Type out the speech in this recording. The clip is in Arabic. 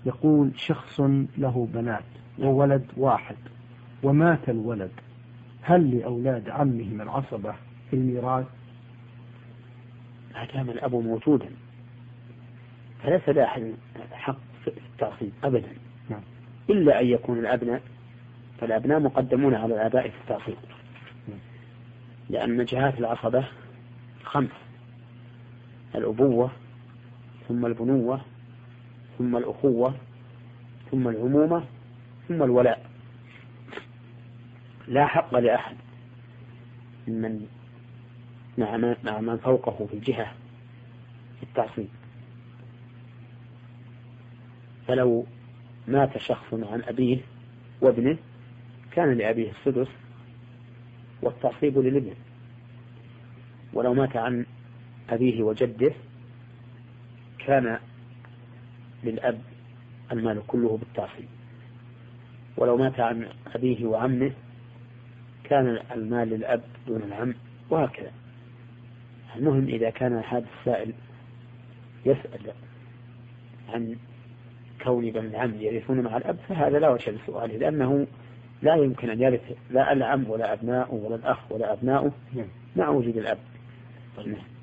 يقول شخص له بنات وولد واحد ومات الولد، هل لأولاد عمهم العصبة في الميراث؟ ما دام الأب موجودا فليس لأحد حق في التعصيب أبدا، إلا أن يكون الأبناء، فالأبناء مقدمون على الآباء في التعصيب، لأن جهات العصبة 5: الأبوة، ثم البنوة، ثم الأخوة، ثم العمومة، ثم الولاء. لا حق لأحد من مع من فوقه في الجهة في التعصيب. فلو مات شخص عن أبيه وابنه كان لأبيه السدس والتعصيب للابن، ولو مات عن أبيه وجده كان للأب المال كله بالتعصيب، ولو مات عن أبيه وعمه كان المال للأب دون العم، وهكذا. المهم إذا كان هذا السائل يسأل عن كون بني العم يرثون مع الأب فهذا لا وجه لسؤاله، لأنه لا يمكن أن يرث لا العم ولا أبناؤه ولا الأخ ولا أبناؤه مع وجود الأب.